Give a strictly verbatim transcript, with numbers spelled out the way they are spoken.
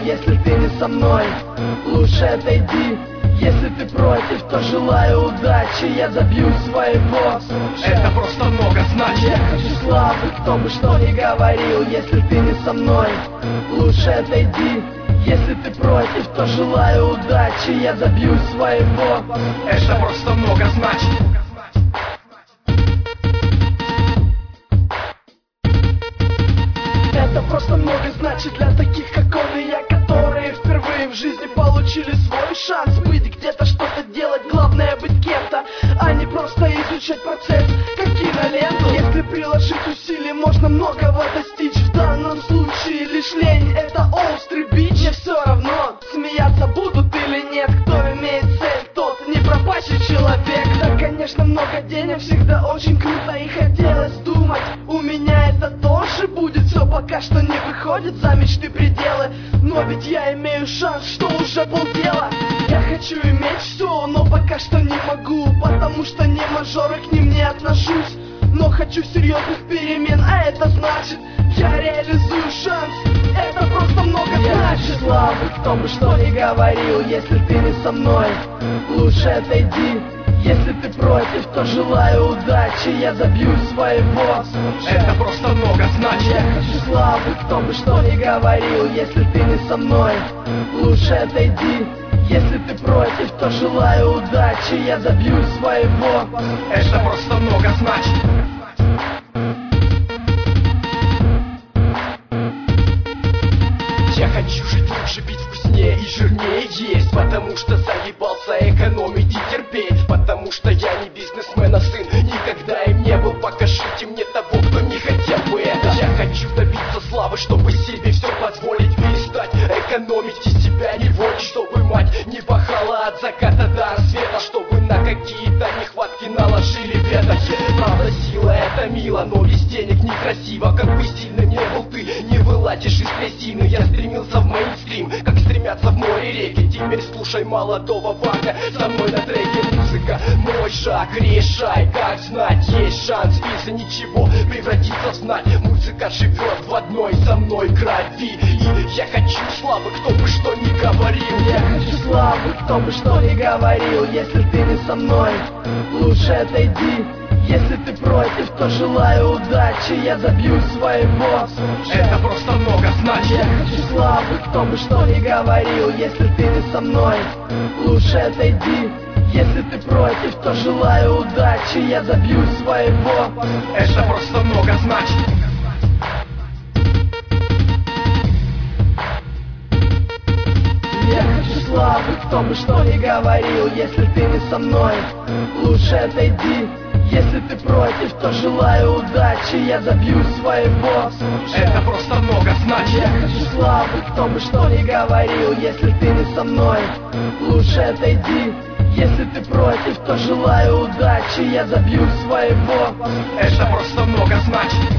если ты не со мной, лучше отойди. Если ты против, то желаю удачи, я добьюсь своего. Это просто много значит. Я хочу славы, кто бы что ни говорил. Если ты не со мной, лучше отойди. Если ты против, то желаю удачи, я добьюсь своего. Это просто много значит. Это просто много значит для таких, как он и я, которые впервые в жизни получили свой шанс быть где-то, что-то делать, главное быть кем-то, а не просто изучать процесс, как киноленту. Если приложить усилий, можно многого достичь. В данном случае лишь лень — это острый бич. Мне все равно, смеяться будут или нет. Кто имеет цель, тот не пропащий человек. Да, конечно, много денег всегда очень круто, и хотелось думать, у меня это тоже будет. Все пока что не выходит за мечты пределы, но ведь я имею шанс, что уже полдела. Я хочу иметь все, но пока что не могу, потому что не мажоры, к ним не отношусь. Но хочу серьезных перемен, а это значит, я реализую шанс. Это просто много значит. Я хочу славы, кто бы что ни говорил. Если ты не со мной, лучше отойди. Если ты против, то желаю удачи, я добьюсь своего. Это просто много значит. Я хочу славы, кто бы что ни говорил. Если ты не со мной, лучше отойди. Если ты против, то желаю удачи, я добьюсь своего. Это просто много значит. Я хочу жить лучше, пить вкуснее и жирнее есть, потому что заебался экономить и терпеть. Потому что я не бизнесмена сын, никогда им не был. Покажите мне того, кто не хотел бы это. Я хочу добиться славы, чтобы себе все позволить, перестать экономить и себя не волить, чтобы мать не пахала от заката до рассвета, чтобы на какие-то нехватки наложили вето. Правда, сила это мило, но без денег некрасиво. Как бы сильным не был ты, не вылазишь из трясины. Я стремился в мейнстрим, как стремятся в море реки. Теперь слушай молодого парня, со мной на треке музыка. Мой шаг, решай, как знать, есть шанс из-за ничего превратиться в знать. Музыка живет в одной со мной крови, и я хочу славы, кто бы что ни говорил. Я хочу славы, кто бы что ни говорил. Если ты не со мной, лучше отойди. Если ты против, то желаю удачи, я добьюсь своего. Это просто много значит. Я хочу славы, кто бы что ни говорил. Если ты не со мной, лучше отойди. Если ты против, то желаю удачи, я добьюсь своего. Это просто много значит. Я хочу славы, кто бы что ни говорил. Если ты не со мной, лучше отойди. Если ты против, то желаю удачи, я добьюсь своего. Это просто много значит. Я хочу славы, кто бы что ни говорил. Если ты не со мной, лучше отойди. Если ты против, то желаю удачи, я добьюсь своего. Это просто много значит.